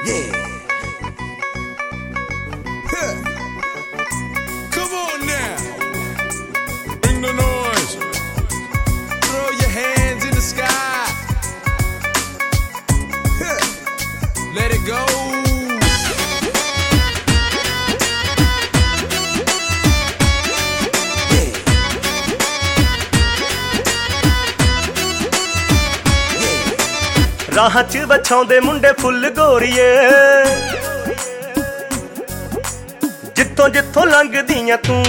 Come on now. Bring the noise. Throw your hands in the sky. Let it go. ਰਾਹਾਂ 'ਚ ਵਿਛਾਉਂਦੇ ਮੁੰਡੇ ਫੁੱਲ ਗੋਰੀਏ, ਜਿੱਥੋਂ ਜਿੱਥੋਂ ਲੰਘਦੀਆਂ ਤੂੰ।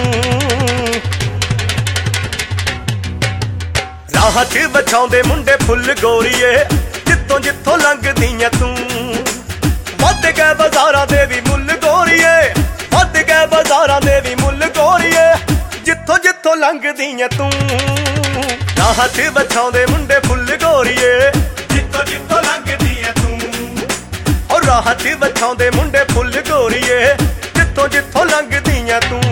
ਰਾਹਾਂ 'ਚ ਵਿਛਾਉਂਦੇ ਮੁੰਡੇ ਫੁੱਲ ਗੋਰੀਏ, ਜਿੱਥੋਂ ਜਿੱਥੋਂ ਲੰਘਦੀਆਂ ਤੂੰ। ਵੱਧ ਗਏ ਬਾਜ਼ਾਰਾਂ ਦੇ ਵੀ ਮੁੱਲ ਗੋਰੀਏ, ਵੱਧ ਗਏ ਬਾਜ਼ਾਰਾਂ ਦੇ ਵੀ ਮੁੱਲ ਗੋਰੀਏ, ਜਿੱਥੋਂ ਜਿੱਥੋਂ ਲੰਘਦੀਆਂ ਤੂੰ। ਰਾਹਾਂ 'ਚ ਵਿਛਾਉਂਦੇ ਮੁੰਡੇ ਫੁੱਲ ਗੋਰੀਏ, ਜਿੱਥੋਂ ਜਿੱਥੋਂ ਲੰਘਦੀਆਂ ਤੂੰ। ਉਹ ਰਾਹਾਂ 'ਚ ਵਿਛਾਉਂਦੇ ਮੁੰਡੇ ਫੁੱਲ ਗੋਰੀਏ, ਜਿੱਥੋਂ ਜਿੱਥੋਂ ਲੰਘਦੀਆਂ ਤੂੰ।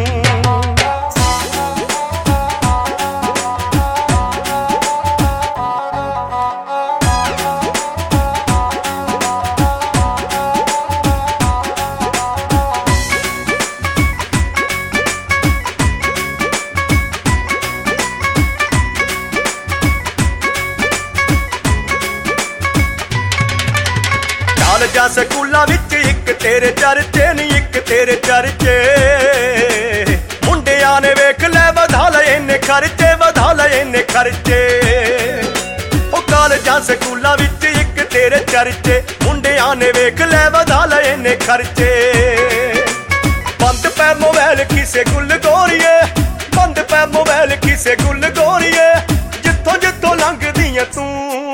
ਕਾਲਜਾਂ ਸਕੂਲਾਂ ਵਿੱਚ ਇੱਕ ਤੇਰੇ ਚਰਚੇ ਨੀ, ਇੱਕ ਤੇਰੇ ਚਰਚੇ। ਮੁੰਡਿਆਂ ਨੇ ਵੇਖ ਲੈ ਵਧਾ ਲਏ ਇੰਨੇ ਖਰਚੇ, ਵਧਾ ਲਏ ਇੰਨੇ ਖਰਚੇ। ਉਹ ਕਾਲਜਾਂ ਸਕੂਲਾਂ ਵਿੱਚ ਇੱਕ ਤੇਰੇ ਚਰਚੇ, ਮੁੰਡਿਆਂ ਨੇ ਵੇਖ ਲੈ ਵਧਾ ਲਏ ਇੰਨੇ ਖਰਚੇ। ਬੰਦ ਪੈ ਮੋਬਾਈਲ ਕਿਸੇ ਗੁੱਲ ਗੋਰੀਏ, ਬੰਦ ਪੈ ਮੋਬਾਈਲ ਕਿਸੇ ਗੁੱਲ ਗੋਰੀਏ, ਜਿੱਥੋਂ ਜਿੱਥੋਂ ਲੰਘਦੀਆਂ ਤੂੰ।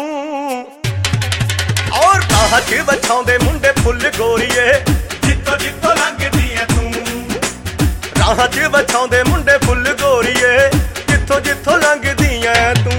ਔਰ ਰਾਹਾਂ 'ਚ ਵਿਛਾਉਂਦੇ ਮੁੰਡੇ ਫੁੱਲ ਗੋਰੀਏ, ਜਿੱਥੋਂ ਜਿੱਥੋਂ ਲੰਘਦੀਆਂ ਤੂੰ। ਰਾਹਾਂ 'ਚ ਵਿਛਾਉਂਦੇ ਮੁੰਡੇ ਫੁੱਲ ਗੋਰੀਏ, ਜਿੱਥੋਂ ਜਿੱਥੋਂ ਲੰਘਦੀਆਂ ਤੂੰ।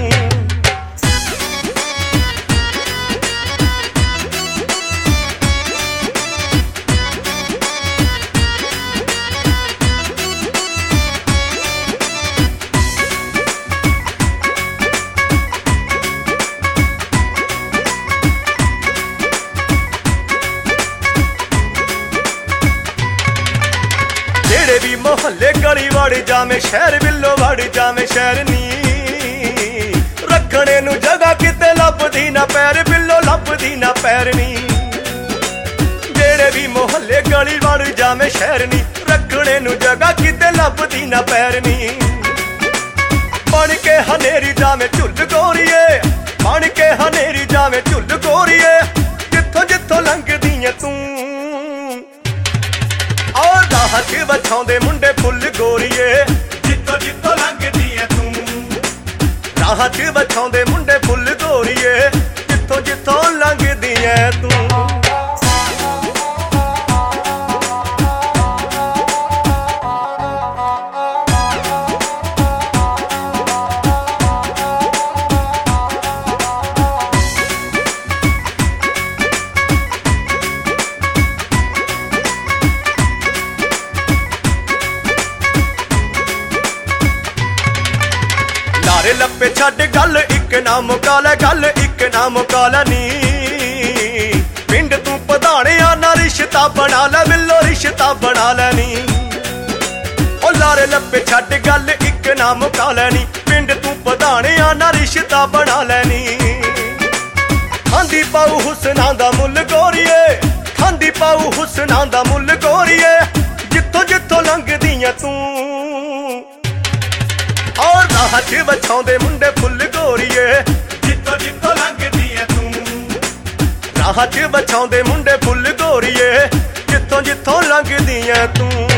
ਜਿਹੜੇ ਵੀ ਮੁਹੱਲੇ ਗਲੀ ਵੜ ਜਾਵੇਂ, ਸ਼ਹਿਰ ਵਿੱਚੋਂ ਵੜ ਜਾਵੇਂ ਸ਼ਹਿਰ ਨੀ। ਰੱਖਣੇ ਨੂੰ ਜਗ੍ਹਾ ਕਿਤੇ ਲੱਭਦੀ ਨਾ ਪੈਰ, ਬਿੱਲੋ ਲੱਭਦੀ ਨਾ ਪੈਰ ਨੀ। ਜਿਹੜੇ ਵੀ ਮੁਹੱਲੇ ਗਲੀ ਵੜ ਜਾਵੇਂ ਸ਼ਹਿਰ ਨੀ, ਰੱਖਣੇ ਨੂੰ ਜਗ੍ਹਾ ਕਿਤੇ ਲੱਭਦੀ ਨਾ ਪੈਰ ਨੀ। ਬਣ ਕੇ ਹਨੇਰੀ ਜਾਵੇਂ ਝੁੱਲ ਗੋਰੀਏ, ਬਣ ਕੇ ਹਨੇਰੀ ਜਾਵੇਂ ਝੁੱਲ ਗੋਰੀਏ, ਜਿੱਥੋਂ ਜਿੱਥੋਂ ਲੰਘਦੀਆਂ ਤੂੰ। ਔਰ ਰਾਹਾਂ 'ਚ ਵਿਛਾਉਂਦੇ ਮੁੰਡੇ ਫੁੱਲ ਗੋਰੀਏ, ਜਿੱਥੋਂ ਜਿੱਥੋਂ ਲੰਘਦੀਆਂ ਤੂੰ। ਰਾਹਾਂ 'ਚ ਵਿਛਾਉਂਦੇ ਮੁੰਡੇ ਫੁੱਲ ਗੋਰੀਏ, ਜਿੱਥੋਂ ਜਿੱਥੋਂ ਲੰਘਦੀਆਂ ਤੂੰ। ਲਾਰੇ ਲੱਪੇ ਛੱਡ ਗੱਲ ਇੱਕ ਨਾ ਮੁਕਾ ਲੈ, ਗੱਲ ਇੱਕ ਨਾ ਮੁਕਾ ਲੈ ਨੀ। ਪਿੰਡ ਤੂੰ ਪਧਾਣਿਆ ਨਾ ਰਿਸ਼ਤਾ ਬਣਾ ਲੈ, ਬਿੱਲੋ ਰਿਸ਼ਤਾ ਬਣਾ ਲੈ ਨੀ। ਉਹ ਲਾਰੇ ਲੱਪੇ ਛੱਡ ਗੱਲ ਇੱਕ ਨਾ ਮੁਕਾ ਲੈ ਨੀ। ਪਿੰਡ ਤੂੰ ਪਧਾਣਿਆ ਨਾ ਰਿਸ਼ਤਾ ਬਣਾ ਲੈ ਨੀ। ਖਾਂਦੀ ਪਾਉ ਹੁਸਨਾਂ ਦਾ ਮੁੱਲ ਗੋਰੀਏ, ਖਾਂਦੀ ਪਾਉ ਹੁਸਨਾਂ ਦਾ ਮੁੱਲ ਗੋਰੀਏ, ਜਿੱਥੋਂ ਜਿੱਥੋਂ ਲੰਘਦੀਆਂ ਤੂੰ। ਔਰ ਰਾਹਾਂ 'ਚ ਵਿਛਾਉਂਦੇ ਮੁੰਡੇ ਫੁੱਲ ਗੋਰੀਏ, ਜਿੱਥੋਂ ਜਿੱਥੋਂ ਲੰਘਦੀਆਂ ਤੂੰ। ਰਾਹਾਂ 'ਚ ਵਿਛਾਉਂਦੇ ਮੁੰਡੇ ਫੁੱਲ ਗੋਰੀਏ, ਜਿੱਥੋਂ ਜਿੱਥੋਂ ਲੰਘਦੀਆਂ ਤੂੰ।